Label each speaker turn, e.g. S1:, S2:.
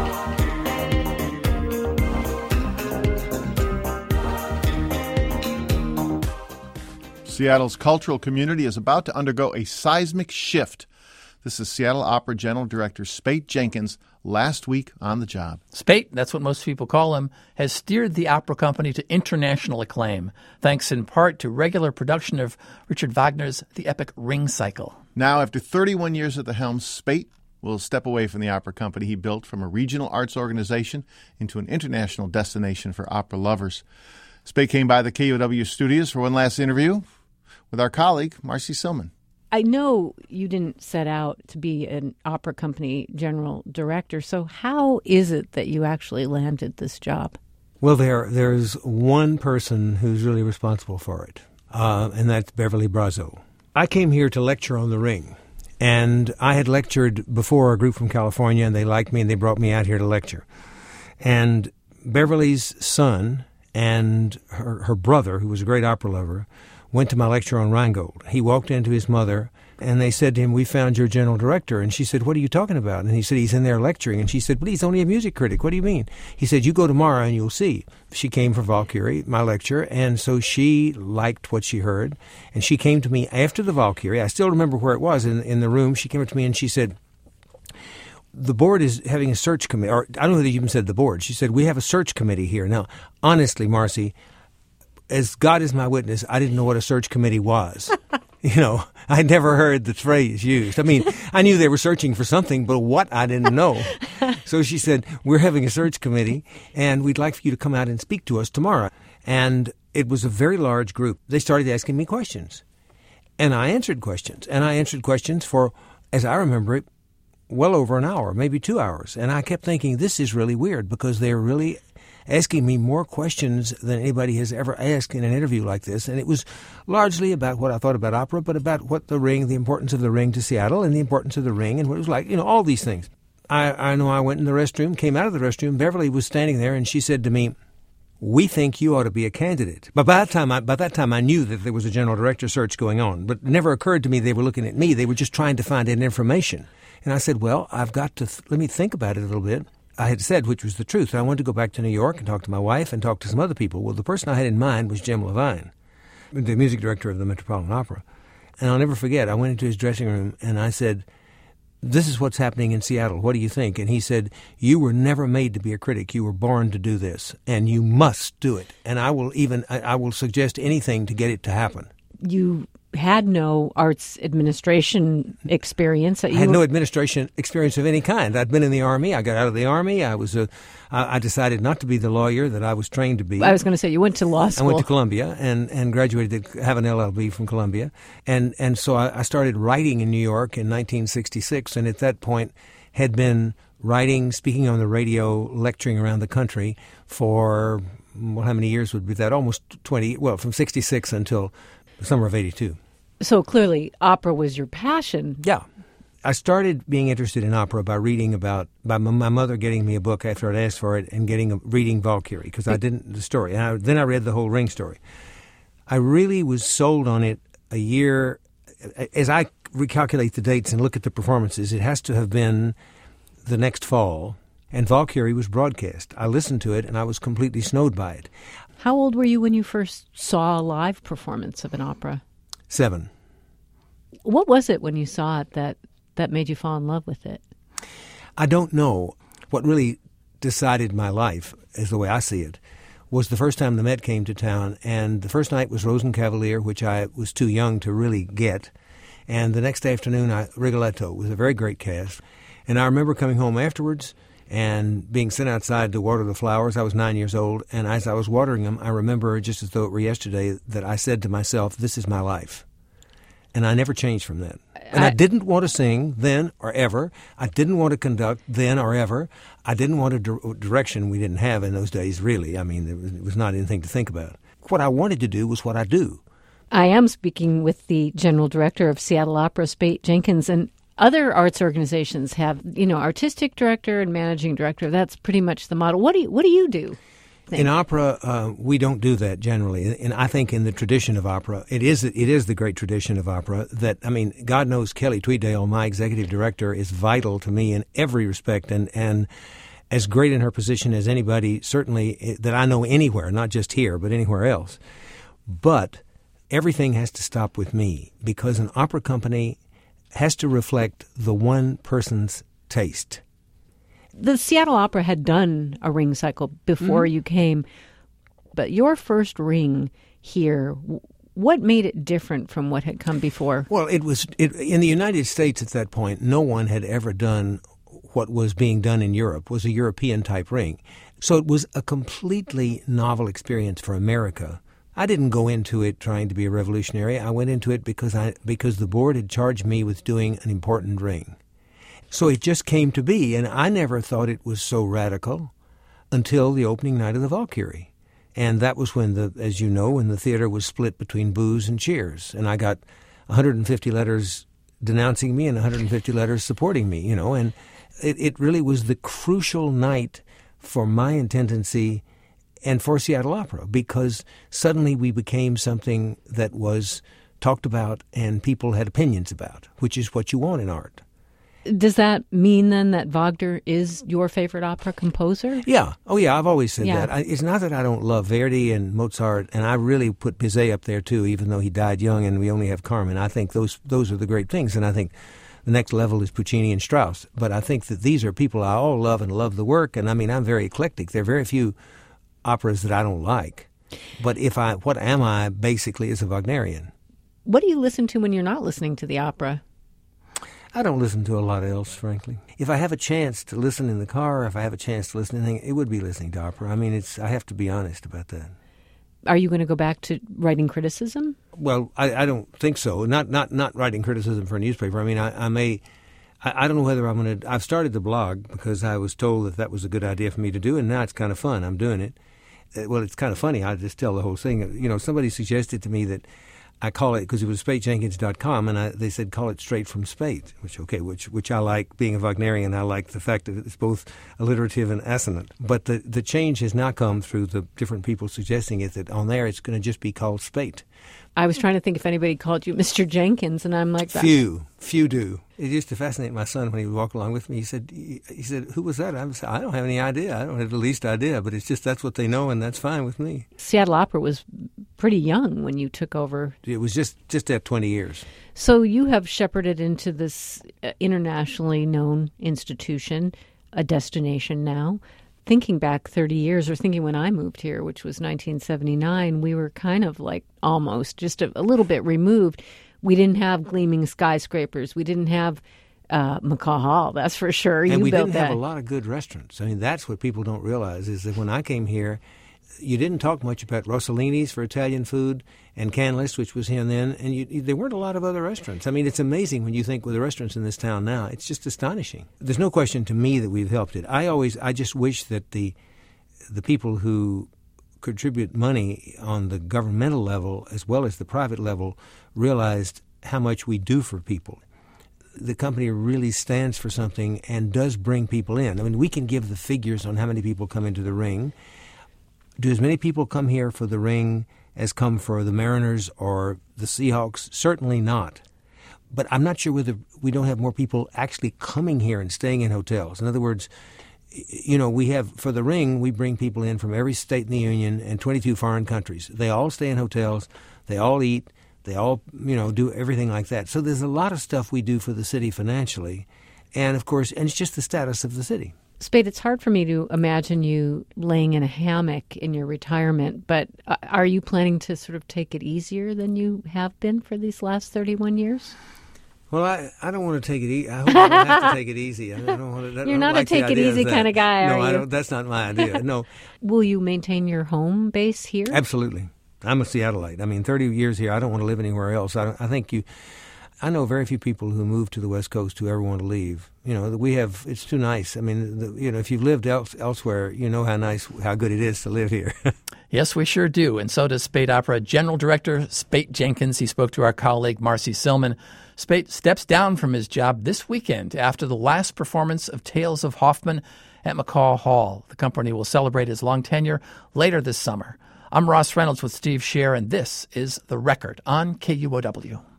S1: Seattle's cultural community is about to undergo a seismic shift. This is Seattle Opera General Director Spate Jenkins last week on the job.
S2: Spate, that's what most people call him, has steered the opera company to international acclaim, thanks in part to regular production of Richard Wagner's The Epic Ring Cycle.
S1: Now, after 31 years at the helm, Spate will step away from the opera company he built from a regional arts organization into an international destination for opera lovers. Spate came by the KUOW studios for one last interview with our colleague, Marcy Silman.
S3: I know you didn't set out to be an opera company general director, so how is it that you actually landed this job?
S4: Well, there's one person who's really responsible for it, and that's Beverly Brazo. I came here to lecture on The Ring, and I had lectured before a group from California, and they liked me, and they brought me out here to lecture. And Beverly's son and her brother, who was a great opera lover, went to my lecture on Rheingold. He walked into his mother, and they said to him, "We found your general director." And she said, "What are you talking about?" And he said, "He's in there lecturing." And she said, "But he's only a music critic. What do you mean?" He said, "You go tomorrow and you'll see." She came for Valkyrie, my lecture, and so she liked what she heard. And she came to me after the Valkyrie. I still remember where it was in the room. She came up to me and she said, "The board is having a search committee," or I don't know whether you even said the board. She said, "We have a search committee here." Now, honestly, Marcy, as God is my witness, I didn't know what a search committee was. I'd never heard the phrase used. I mean, I knew they were searching for something, but what, I didn't know. So she said, "We're having a search committee, and we'd like for you to come out and speak to us tomorrow." And it was a very large group. They started asking me questions. And I answered questions. And I answered questions for, as I remember it, well over an hour, maybe 2 hours. And I kept thinking, this is really weird, because they're really asking me more questions than anybody has ever asked in an interview like this. And it was largely about what I thought about opera, but about what the Ring, the importance of the Ring to Seattle, and the importance of the Ring, and what it was like, all these things. I know I went in the restroom, came out of the restroom. Beverly was standing there, and she said to me, "We think you ought to be a candidate." But by that time, I knew that there was a general director search going on. But it never occurred to me they were looking at me. They were just trying to find out information. And I said, "Well, I've got to let me think about it a little bit." I had said, which was the truth, I wanted to go back to New York and talk to my wife and talk to some other people. Well, the person I had in mind was Jim Levine, the music director of the Metropolitan Opera. And I'll never forget, I went into his dressing room and I said, "This is what's happening in Seattle. What do you think?" And he said, "You were never made to be a critic. You were born to do this, and you must do it. And I will suggest anything to get it to happen." You
S3: had no arts administration experience.
S4: I had no administration experience of any kind. I'd been in the Army. I got out of the Army. I decided not to be the lawyer that I was trained to be.
S3: I was going to say, you went to law school.
S4: I went to Columbia and graduated, have an LLB from Columbia. And so I started writing in New York in 1966, and at that point had been writing, speaking on the radio, lecturing around the country for, well, how many years would be that? Almost 20, well, from 66 until the summer of 82. So
S3: clearly opera was your passion.
S4: Yeah. I started being interested in opera by my mother getting me a book after I'd asked for it and reading Valkyrie, because I didn't, the story. And then I read the whole Ring story. I really was sold on it a year. As I recalculate the dates and look at the performances, it has to have been the next fall, and Valkyrie was broadcast. I listened to it, and I was completely snowed by it.
S3: How old were you when you first saw a live performance of an opera?
S4: 7.
S3: What was it when you saw it that made you fall in love with it?
S4: I don't know. What really decided my life, is the way I see it, was the first time the Met came to town, and the first night was Rosenkavalier, which I was too young to really get, and the next afternoon, Rigoletto, was a very great cast. And I remember coming home afterwards and being sent outside to water the flowers. I was 9 years old, and as I was watering them, I remember, just as though it were yesterday, that I said to myself, "This is my life." And I never changed from that. And I didn't want to sing then or ever. I didn't want to conduct then or ever. I didn't want a direction we didn't have in those days, really. I mean, it was not anything to think about. What I wanted to do was what I do.
S3: I am speaking with the general director of Seattle Opera, Spate Jenkins, and other arts organizations have, artistic director and managing director. That's pretty much the model. What do you do?
S4: In opera, we don't do that generally. And I think in the tradition of opera, it is the great tradition of opera that, God knows Kelly Tweeddale, my executive director, is vital to me in every respect. And as great in her position as anybody, certainly that I know anywhere, not just here, but anywhere else. But everything has to stop with me, because an opera company has to reflect the one person's taste.
S3: The Seattle Opera had done a ring cycle before you came, but your first ring here, what made it different from what had come before?
S4: Well, in the United States at that point, no one had ever done what was being done in Europe, was a European-type ring. So it was a completely novel experience for America. I didn't go into it trying to be a revolutionary. I went into it because the board had charged me with doing an important ring. So it just came to be, and I never thought it was so radical until the opening night of the Valkyrie. And that was when as you know, when the theater was split between boos and cheers. And I got 150 letters denouncing me and 150 letters supporting me, and it really was the crucial night for my intendancy and for Seattle Opera, because suddenly we became something that was talked about and people had opinions about, which is what you want in art.
S3: Does that mean then that Wagner is your favorite opera composer?
S4: Yeah. Oh, yeah. I've always said
S3: Yeah.
S4: that. It's not that I don't love Verdi and Mozart, and I really put Bizet up there too, even though he died young and we only have Carmen. I think those are the great things, and I think the next level is Puccini and Strauss. But I think that these are people I all love and love the work, and I mean, I'm very eclectic. There are very few operas that I don't like. But what am I basically as a Wagnerian?
S3: What do you listen to when you're not listening to the opera?
S4: I don't listen to a lot else, frankly. If I have a chance to listen in the car, if I have a chance to listen to anything, it would be listening to opera. I mean, I have to be honest about that.
S3: Are you going to go back to writing criticism?
S4: Well, I don't think so. Not writing criticism for a newspaper. I mean, I may. I don't know whether I'm going to. I've started the blog because I was told that was a good idea for me to do, and now it's kind of fun. I'm doing it. Well, it's kind of funny. I just tell the whole thing. Somebody suggested to me that I call it, because it was SpateJenkins.com, and they said call it Straight from Spate, which I like. Being a Wagnerian, I like the fact that it's both alliterative and assonant. But the change has now come through the different people suggesting it, that on there it's going to just be called Spate.
S3: I was trying to think if anybody called you Mr. Jenkins, and I'm like,
S4: few do. It used to fascinate my son when he would walk along with me. He said, "Who was that?" I said, "I don't have any idea. I don't have the least idea, but it's just that's what they know, and that's fine with me."
S3: Seattle Opera was pretty young when you took over.
S4: It was just at 20 years.
S3: So you have shepherded into this internationally known institution, a destination now. Thinking back 30 years, or thinking when I moved here, which was 1979, we were kind of like almost just a little bit removed. We didn't have gleaming skyscrapers. We didn't have McCaw Hall, that's for sure.
S4: And we didn't
S3: that.
S4: have a lot of good restaurants. I mean, that's what people don't realize, is that when I came here, you didn't talk much about Rossellini's for Italian food and Canlis, which was here then, and there weren't a lot of other restaurants. I mean, it's amazing when you think with the restaurants in this town now. It's just astonishing. There's no question to me that we've helped it. I just wish that the people who contribute money on the governmental level as well as the private level realized how much we do for people. The company really stands for something and does bring people in. I mean, we can give the figures on how many people come into the ring. Do as many people come here for the ring as come for the Mariners or the Seahawks? Certainly not. But I'm not sure whether we don't have more people actually coming here and staying in hotels. In other words, we have, for the ring, we bring people in from every state in the Union and 22 foreign countries. They all stay in hotels. They all eat. They all, do everything like that. So there's a lot of stuff we do for the city financially. And, of course, it's just the status of the city.
S3: Spade, it's hard for me to imagine you laying in a hammock in your retirement, but are you planning to sort of take it easier than you have been for these last 31 years?
S4: Well, I don't want to take it easy. I hope I don't have to take it easy. I don't want to.
S3: You're not a take-it-easy kind of guy, are you?
S4: No, I don't. That's not my idea. No.
S3: Will you maintain your home base here?
S4: Absolutely. I'm a Seattleite. I mean, 30 years here. I don't want to live anywhere else. I know very few people who move to the West Coast who ever want to leave. It's too nice. I mean, if you've lived elsewhere, you know how good it is to live here.
S2: Yes, we sure do. And so does Spate Opera General Director Spate Jenkins. He spoke to our colleague Marcy Silman. Spate steps down from his job this weekend after the last performance of Tales of Hoffmann at McCaw Hall. The company will celebrate his long tenure later this summer. I'm Ross Reynolds with Steve Scher, and this is The Record on KUOW.